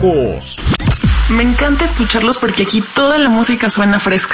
clásicos. Me encanta escucharlos porque aquí toda la música suena fresca.